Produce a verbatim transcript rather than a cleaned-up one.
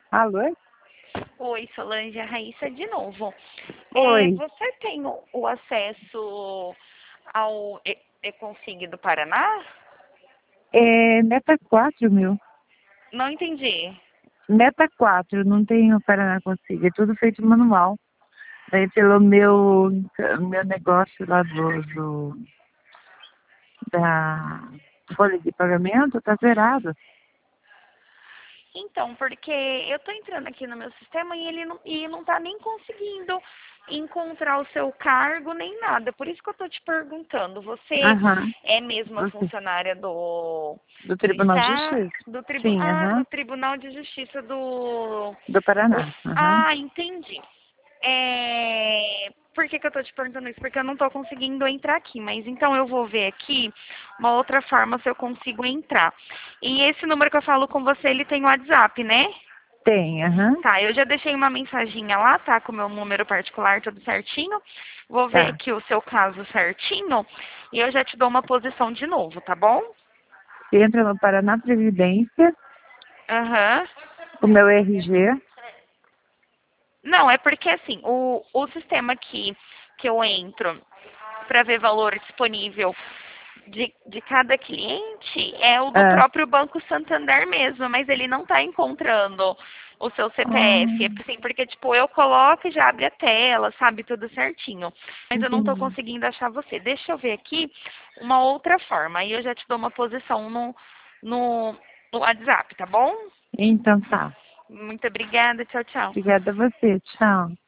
Alô? Oi, Solange, a Raíssa de novo. É, Oi. você tem o, o acesso ao E- Econsig do Paraná? É Meta quatro, meu. Não entendi. Meta quatro, não tem o Paraná Consigo. É tudo feito manual. Daí pelo meu, meu negócio lá do, do da folha de pagamento, tá zerado. Então, porque eu tô entrando aqui no meu sistema e ele não, e não tá nem conseguindo encontrar o seu cargo nem nada. Por isso que eu tô te perguntando. Você Aham. é mesmo a Você. funcionária do Do do Tribunal de está Justiça? do tribu, Sim, ah, do aham. Tribunal de Justiça do Do Paraná. Aham. Ah, entendi. É... Por que, que eu tô te perguntando isso? Porque eu não tô conseguindo entrar aqui. Mas então eu vou ver aqui uma outra forma se eu consigo entrar. E esse número que eu falo com você, ele tem o WhatsApp, né? Tem, aham. Tá, eu já deixei uma mensaginha lá, tá? Com o meu número particular, tudo certinho. Vou ver Tá. aqui o seu caso certinho. E eu já te dou uma posição de novo, tá bom? Você entra no Paraná Previdência, Aham. com o meu R G. Não, é porque assim, o, o sistema aqui que eu entro para ver valor disponível de, de cada cliente é o do Ah. próprio Banco Santander mesmo, mas ele não está encontrando o seu C P F. É Ah, assim, porque, tipo, eu coloco e já abre a tela, sabe, tudo certinho. Mas eu não estou entendi. conseguindo achar você. Deixa eu ver aqui uma outra forma. Aí eu já te dou uma posição no, no, no WhatsApp, tá bom? Então tá. Muito obrigada. Tchau, tchau. Obrigada a você. Tchau.